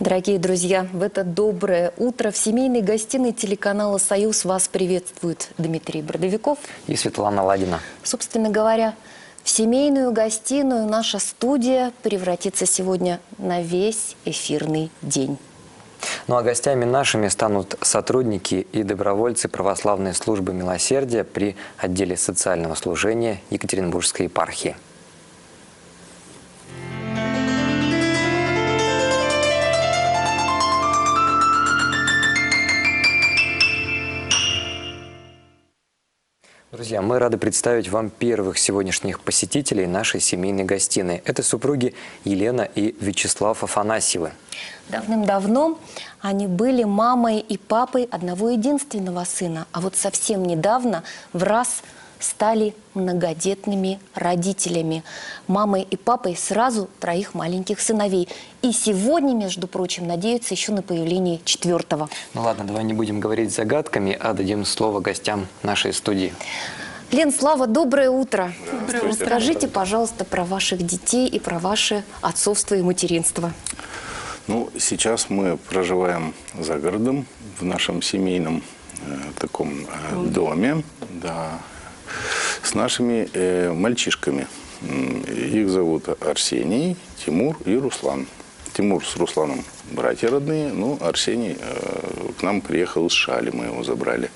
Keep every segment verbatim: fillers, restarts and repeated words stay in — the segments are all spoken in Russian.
Дорогие друзья, в это доброе утро в семейной гостиной телеканала «Союз» вас приветствует Дмитрий Бродовиков и Светлана Ладина. Собственно говоря, в семейную гостиную наша студия превратится сегодня на весь эфирный день. Ну а гостями нашими станут сотрудники и добровольцы православной службы милосердия при отделе социального служения Екатеринбургской епархии. Друзья, мы рады представить вам первых сегодняшних посетителей нашей семейной гостиной. Это супруги Елена и Вячеслав Афанасьевы. Давным-давно они были мамой и папой одного единственного сына, а вот совсем недавно в раз стали многодетными родителями, мамой и папой сразу троих маленьких сыновей. И сегодня, между прочим, надеются еще на появление четвертого. Ну ладно, давай не будем говорить загадками, а дадим слово гостям нашей студии. Лен, Слава, доброе утро. Доброе утро. Расскажите, пожалуйста, про ваших детей и про ваше отцовство и материнство. Ну, сейчас мы проживаем за городом, в нашем семейном э, таком э, доме, да, с нашими э, мальчишками. Их зовут Арсений, Тимур и Руслан. Тимур с Русланом братья родные, ну, Арсений э, к нам приехал из Шали, мы его забрали.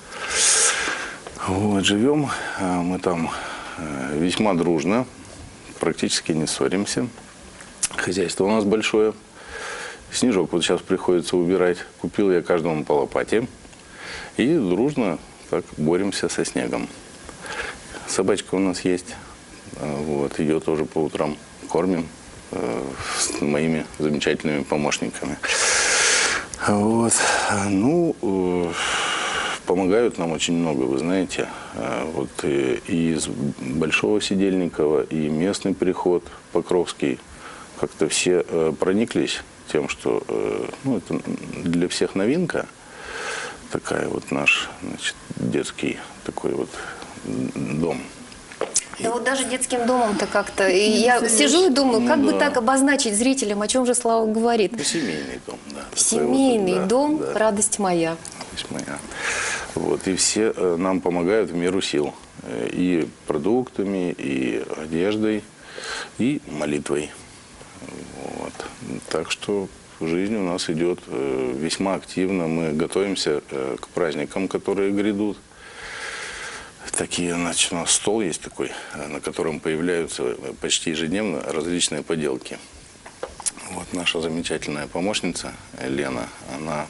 Вот, живем э, мы там э, весьма дружно, практически не ссоримся. Хозяйство у нас большое. Снежок вот сейчас приходится убирать. Купил я каждому по лопате. И дружно так боремся со снегом. Собачка у нас есть. Вот, ее тоже по утрам кормим э, с моими замечательными помощниками. Вот. Ну, э, помогают нам очень много, вы знаете. Э, вот э, и из Большого Сидельникова, и местный приход Покровский. Как-то все э, прониклись тем, что э, ну, это для всех новинка. Такая вот наш, значит, детский такой вот дом. Да вот даже детским домом-то как-то... Я сижу и думаю, как да. бы так обозначить зрителям, о чем же Слава говорит. Ну, семейный дом, да. Семейный вот, да, дом, да. радость моя. Радость моя. Вот, и все э, нам помогают в меру сил. Э, и продуктами, и одеждой, и молитвой. Вот. Так что жизнь у нас идет э, весьма активно. Мы готовимся э, к праздникам, которые грядут. Такие, значит, у нас стол есть такой, на котором появляются почти ежедневно различные поделки. Вот наша замечательная помощница Лена, она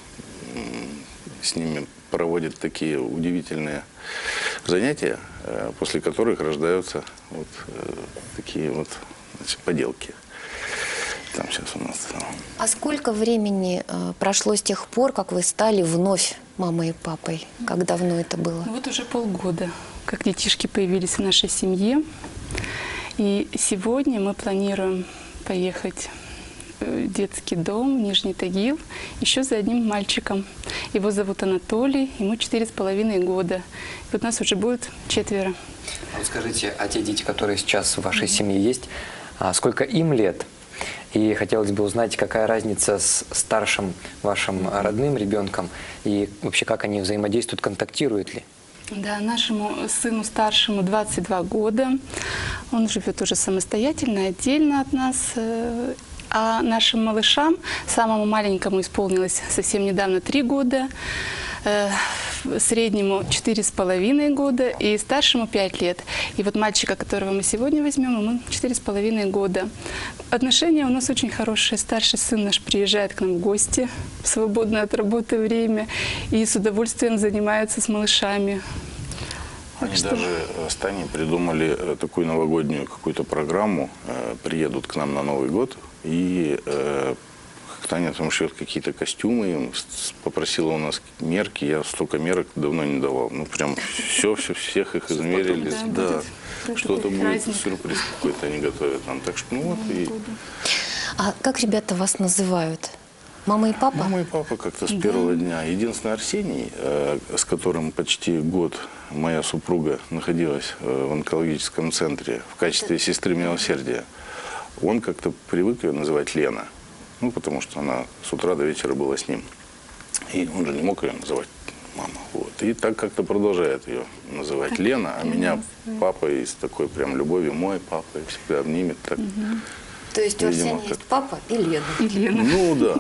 с ними проводит такие удивительные занятия, после которых рождаются вот такие вот, значит, поделки. Там сейчас у нас... А сколько времени э, прошло с тех пор, как вы стали вновь мамой и папой? Как давно это было? Вот уже полгода, как детишки появились в нашей семье. И сегодня мы планируем поехать в детский дом в Нижний Тагил еще за одним мальчиком. Его зовут Анатолий, ему четыре с половиной года. И вот нас уже будет четверо. А вот скажите, а те дети, которые сейчас в вашей mm-hmm. семье есть, а сколько им лет? И хотелось бы узнать, какая разница с старшим вашим родным ребенком и вообще как они взаимодействуют, контактируют ли? Да, нашему сыну старшему двадцать два года. Он живет уже самостоятельно, отдельно от нас. А нашим малышам, самому маленькому исполнилось совсем недавно три года, среднему четыре с половиной года и старшему пять лет. И вот мальчика, которого мы сегодня возьмем, ему четыре с половиной года. Отношения у нас очень хорошие. Старший сын наш приезжает к нам в гости в свободное от работы время и с удовольствием занимается с малышами. Они что... даже с Таней придумали такую новогоднюю какую-то программу. Приедут к нам на Новый год и... Таня там шьет какие-то костюмы, попросила у нас мерки, я столько мерок давно не давал. Ну, прям все, все, всех их измерили. Да, да. Что-то будет, праздник. Сюрприз какой-то они готовят нам. Так что, ну вот и... А как ребята вас называют? Мама и папа? Мама и папа как-то с да. первого дня. Единственный Арсений, э, с которым почти год моя супруга находилась э, в онкологическом центре в качестве сестры милосердия, он как-то привык ее называть Лена. Ну, потому что она с утра до вечера была с ним. И он же не мог ее называть мама. Вот. И так как-то продолжает ее называть Лена, а меня папа и с такой прям любовью мой папа, и всегда обнимет. Так, То есть у видимо, Арсения как- есть папа и Лена. И Лена. Ну да.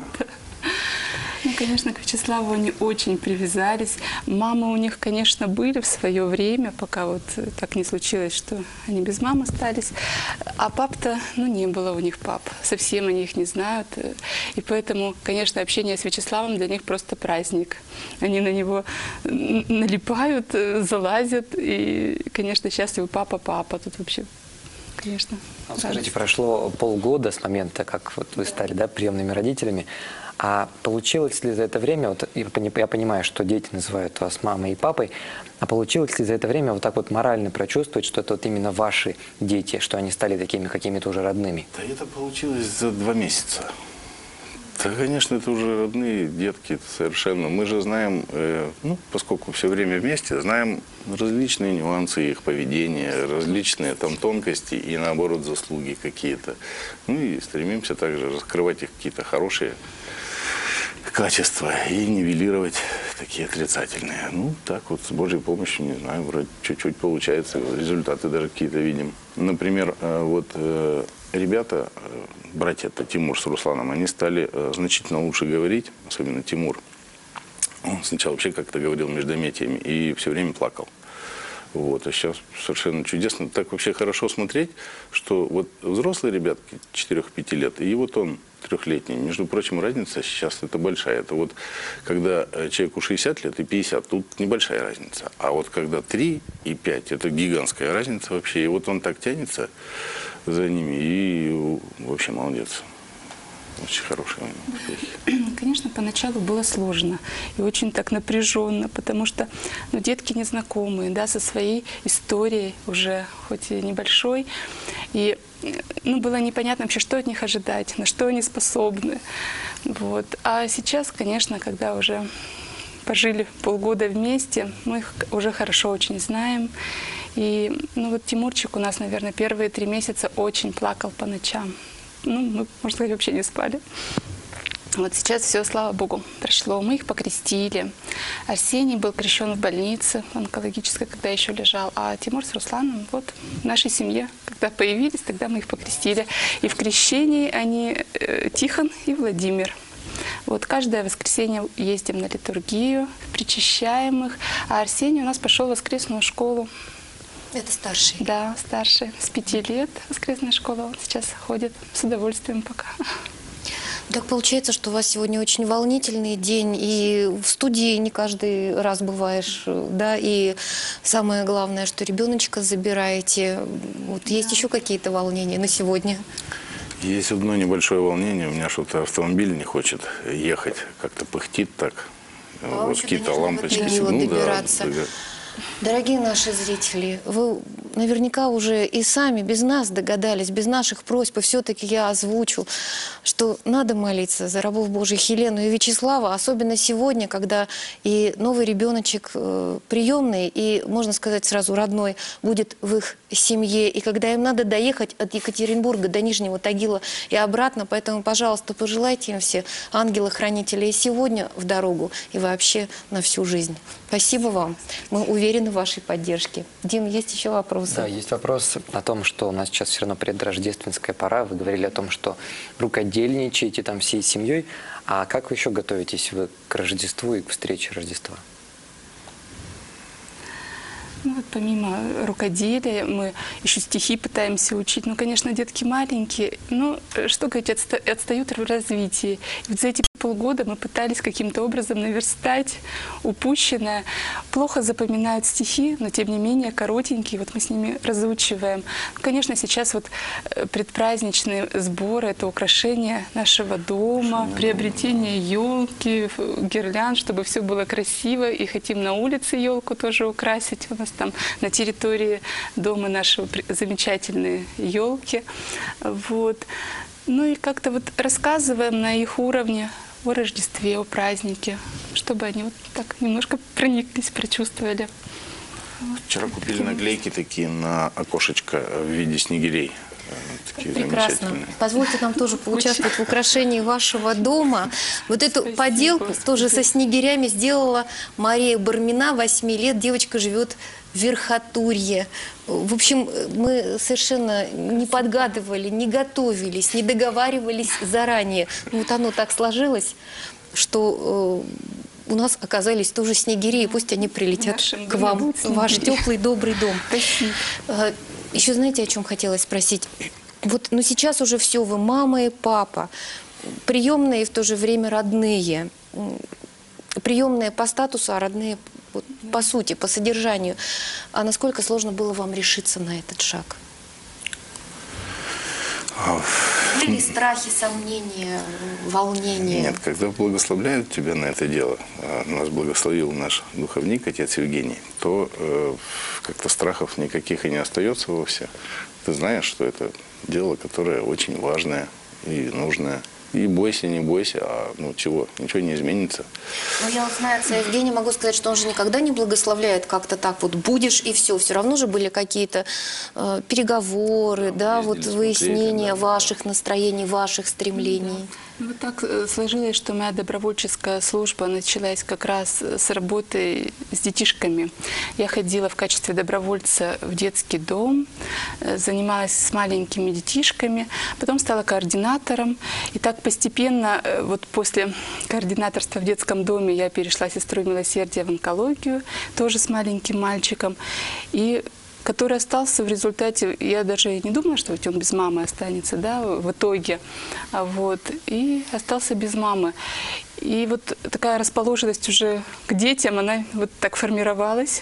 Ну, конечно, к Вячеславу они очень привязались. Мамы у них, конечно, были в свое время, пока вот так не случилось, что они без мамы остались. А пап-то, ну, не было у них пап. Совсем они их не знают. И поэтому, конечно, общение с Вячеславом для них просто праздник. Они на него налипают, залазят. И, конечно, счастливы папа, папа. Тут вообще, конечно, Вот скажите, прошло полгода с момента, как вот вы стали, да, приемными родителями. А получилось ли за это время, вот я пони- я понимаю, что дети называют вас мамой и папой, а получилось ли за это время вот так вот морально прочувствовать, что это вот именно ваши дети, что они стали такими какими-то уже родными? Да это получилось за два месяца. Да, конечно, это уже родные детки совершенно. Мы же знаем, э, ну, поскольку все время вместе, знаем различные нюансы их поведения, различные там тонкости и, наоборот, заслуги какие-то. Ну и стремимся также раскрывать их какие-то хорошие качества и нивелировать такие отрицательные. Ну, так вот, с Божьей помощью, не знаю, вроде чуть-чуть получается, результаты даже какие-то видим. Например, э, вот э, ребята, э, братья-то Тимур с Русланом, они стали э, значительно лучше говорить, особенно Тимур. Он сначала вообще как-то говорил междометиями и все время плакал. Вот, а сейчас совершенно чудесно. Так вообще хорошо смотреть, что вот взрослые ребятки четырёх-пяти лет, и вот он трехлетний. Между прочим, разница сейчас это большая. Это вот когда человеку шестьдесят лет и пятьдесят, тут небольшая разница. А вот когда три и пять, это гигантская разница вообще. И вот он так тянется за ними, и вообще молодец. Очень хорошие успехи. Конечно, поначалу было сложно и очень так напряженно, потому что ну, детки незнакомые, да, со своей историей уже, хоть и небольшой. И ну, было непонятно вообще, что от них ожидать, на что они способны. Вот. А сейчас, конечно, когда уже пожили полгода вместе, мы их уже хорошо очень знаем. И ну, вот Тимурчик у нас, наверное, первые три месяца очень плакал по ночам. Ну, мы, можно сказать, вообще не спали. Вот сейчас все, слава Богу, прошло. Мы их покрестили. Арсений был крещен в больнице онкологической, когда еще лежал. А Тимур с Русланом вот в нашей семье, когда появились, тогда мы их покрестили. И в крещении они э, Тихон и Владимир. Вот каждое воскресенье ездим на литургию, причащаем их. А Арсений у нас пошел в воскресную школу. Это старший. Да, старший, с пяти лет воскресная школа. Он сейчас ходит с удовольствием пока. Так получается, что у вас сегодня очень волнительный день, и в студии не каждый раз бываешь, да, и самое главное, что ребеночка забираете. Вот есть еще какие-то волнения на сегодня? Есть одно небольшое волнение. У меня что-то автомобиль не хочет ехать, как-то пыхтит так. А вот очень, какие-то конечно, в лампочки. этот период Ну да, добираться. да. Дорогие наши зрители, вы наверняка уже и сами без нас догадались, без наших просьб, и все-таки я озвучу, что надо молиться за рабов Божьих Елену и Вячеслава, особенно сегодня, когда и новый ребеночек э, приемный, и, можно сказать сразу, родной, будет в их семье, и когда им надо доехать от Екатеринбурга до Нижнего Тагила и обратно, поэтому, пожалуйста, пожелайте им все ангела-хранителя и сегодня в дорогу, и вообще на всю жизнь. Спасибо вам. Мы уверены в вашей поддержке. Дим, есть еще вопросы? Да, есть вопрос о том, что у нас сейчас все равно предрождественская пора. Вы говорили о том, что рукодельничаете там всей семьей. А как вы еще готовитесь вы к Рождеству и к встрече Рождества? Ну вот помимо рукоделия мы еще стихи пытаемся учить. Ну, конечно, детки маленькие, но, что говорить, отста отстают в развитии. И вот за эти полгода мы пытались каким-то образом наверстать упущенное. Плохо запоминают стихи, но тем не менее коротенькие. Вот мы с ними разучиваем. Ну, конечно, сейчас вот предпраздничные сборы, это украшение нашего дома, приобретение елки, гирлянд, чтобы все было красиво. И хотим на улице елку тоже украсить. У нас там на территории дома нашего замечательные елки. Вот. Ну и как-то вот рассказываем на их уровне о Рождестве, о празднике, чтобы они вот так немножко прониклись, прочувствовали. Вчера купили наклейки такие на окошечко в виде снегирей. такие Прекрасно. замечательные. Позвольте нам тоже поучаствовать в украшении вашего дома. Вот эту Спасибо, поделку Господи. тоже со снегирями сделала Мария Бармина, восьми лет. Девочка живет в Верхотурье. В общем, мы совершенно не подгадывали, не готовились, не договаривались заранее. Ну, вот оно так сложилось, что э, у нас оказались тоже снегири, и пусть они прилетят нашем к доме вам будут в ваш снегири. теплый, добрый дом. Спасибо. Э, Еще знаете, о чем хотелось спросить? Вот, ну сейчас уже все, вы мама и папа, приемные и в то же время родные. М, Приемные по статусу, а родные вот, по сути, по содержанию. А насколько сложно было вам решиться на этот шаг? А, Были страхи, сомнения, волнения? Нет, когда благословляют тебя на это дело, а нас благословил наш духовник, отец Евгений, то э, как-то страхов никаких и не остается вовсе. Ты знаешь, что это дело, которое очень важное и нужное. И бойся, не бойся, а ну чего, ничего не изменится. Ну, я вот знаю отца Евгения, могу сказать, что он же никогда не благословляет как-то так, вот будешь и все. Все равно же были какие-то э, переговоры, да, ездили, вот смотрели, выяснения да. ваших настроений, ваших стремлений. Ну, Вот так э, сложилось, что моя добровольческая служба началась как раз с работы с детишками. Я ходила в качестве добровольца в детский дом, э, занималась с маленькими детишками, потом стала координатором. И так постепенно, э, вот после координаторства в детском доме я перешла сестрой милосердия в онкологию, тоже с маленьким мальчиком. И который остался в результате, я даже и не думала, что ведь он без мамы останется, да, в итоге, а вот, и остался без мамы. И вот такая расположенность уже к детям, она вот так формировалась.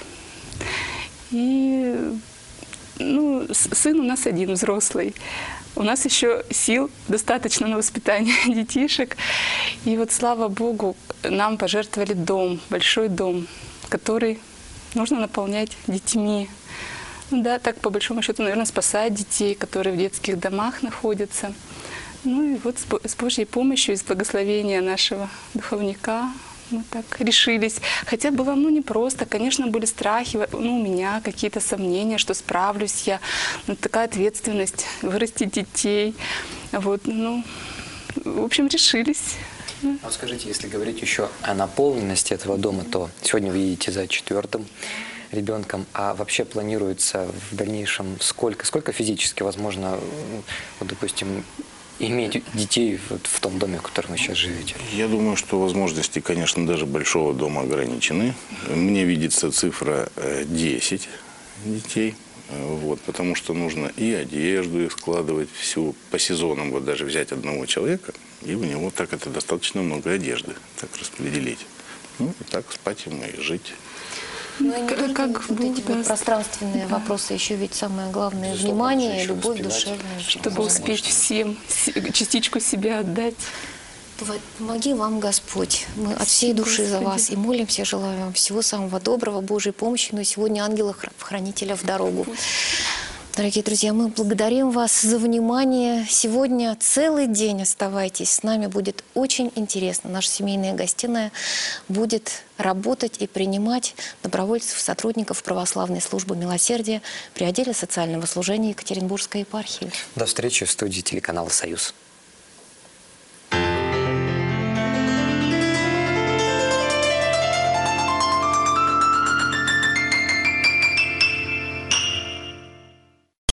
И, ну, сын у нас один, взрослый. У нас еще сил достаточно на воспитание детишек. И вот, слава Богу, нам пожертвовали дом, большой дом, который нужно наполнять детьми. Да, так по большому счету, наверное, спасать детей, которые в детских домах находятся. Ну и вот с Бо- с Божьей помощью и с благословения нашего духовника мы так решились. Хотя было, ну, непросто. Конечно, были страхи, ну, у меня какие-то сомнения, что справлюсь я. Ну, такая ответственность, вырастить детей. Вот, ну, в общем, решились. А вот скажите, если говорить еще о наполненности этого дома, то сегодня вы едете за четвертым ребенком, а вообще планируется в дальнейшем сколько, сколько физически возможно, вот, допустим, иметь детей вот в том доме, в котором вы сейчас живете? Я думаю, что возможности, конечно, даже большого дома ограничены. Мне видится цифра э, десять детей, э, вот, потому что нужно и одежду их складывать всю по сезонам, вот даже взять одного человека, и у него так это достаточно много одежды, так распределить. Ну, и так спать ему и жить. Ну, и не Как- только как вот Бог эти вот даст. пространственные вопросы, еще ведь самое главное – Безусловно, внимание, еще любовь воспевать, душевная. Чтобы Возможно. успеть всем с- частичку себя отдать. Вот, помоги вам, Господь. Мы от всей души за вас и молимся, желаем вам всего самого доброго, Божьей помощи. Но сегодня ангела-хранителя в дорогу. Дорогие друзья, мы благодарим вас за внимание. Сегодня целый день оставайтесь с нами. Будет очень интересно. Наша семейная гостиная будет работать и принимать добровольцев, сотрудников православной службы милосердия при отделе социального служения Екатеринбургской епархии. До встречи в студии телеканала «Союз».